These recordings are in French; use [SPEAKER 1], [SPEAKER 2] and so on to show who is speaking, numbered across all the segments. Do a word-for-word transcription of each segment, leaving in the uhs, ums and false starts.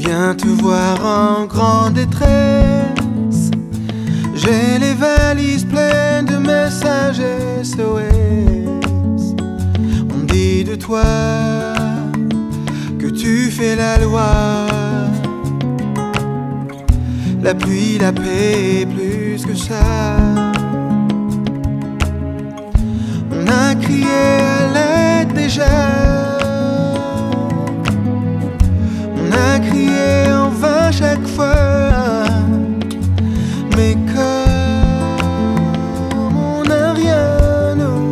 [SPEAKER 1] viens te voir en grande détresse. J'ai les valises pleines de messages S O S. On dit de toi que tu fais la loi. La pluie, la paix et plus que ça. On a crié à l'aide déjà. On a crié en vain chaque fois. Mais comme on n'a rien, nous,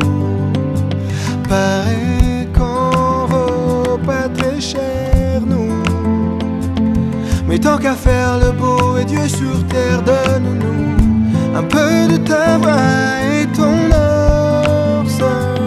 [SPEAKER 1] paraît qu'on vaut pas très cher, nous. Mais tant qu'à faire le beau et Dieu sur terre, donne-nous un peu de ta voix et ton orce,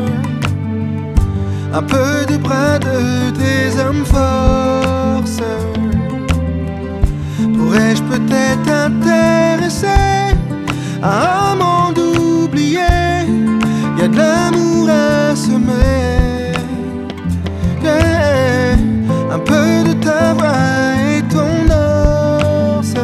[SPEAKER 1] un peu de bras de tes hommes force. Pourrais-je peut-être t'intéresser à un monde oublié? Y a de l'amour à semer, yeah. Un peu de ta voix et ton orce,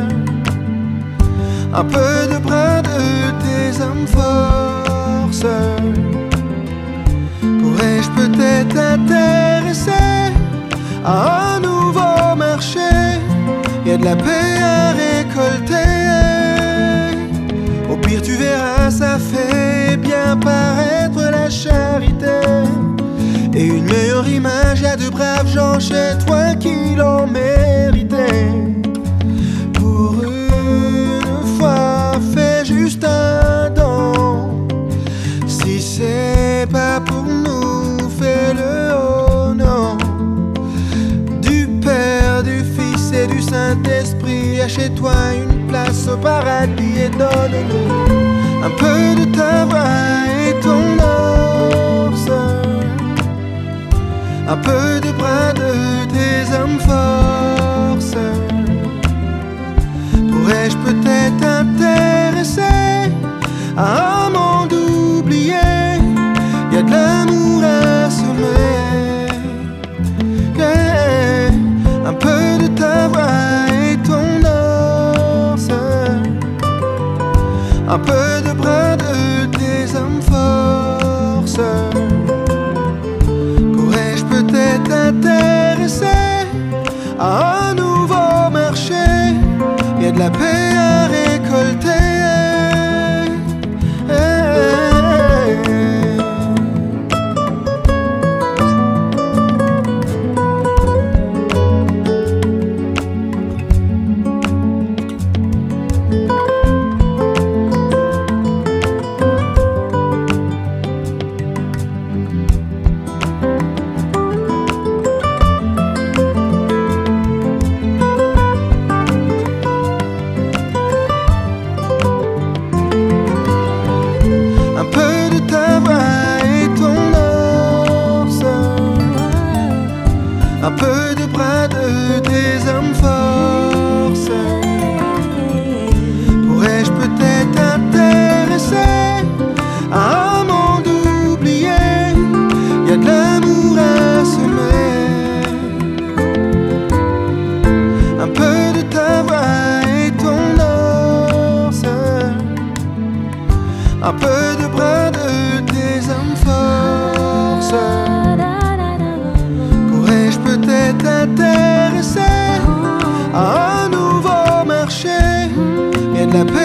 [SPEAKER 1] un peu de bras de tes hommes force. Pourrais-je peut-être t'intéresser à un nouveau marché? Y'a de la paix à récolter. Au pire tu verras, ça fait bien paraître la charité. Et une meilleure image, y'a de braves gens chez toi qui l'ont mérité. Pour une fois, fais juste un don. Si c'est pas pour nous, fais-le au nom du Père, du Fils et du Saint-Esprit. Achète-toi une place au paradis et donne-nous un peu de ta voix et ton orce, un peu de bras de tes hommes force. Pourrais-je peut-être t'intéresser à un monde oublié? Y a de l'amour à semer, yeah. Un peu de ta voix et ton orce, un peu de bras de tes hommes force. Pourrais-je peut-être t'intéresser à un nouveau marché? Y a de la paix à récolter. Un peu de bras de tes hommes force. Pourrais-je peut-être t'intéresser à un monde oublié? Y a de l'amour à semer, un peu de ta voix et ton orce, un peu de bras de tes hommes force. Pourrais-je peut-être t'intéresser à un nouveau marché? Y'a de la paix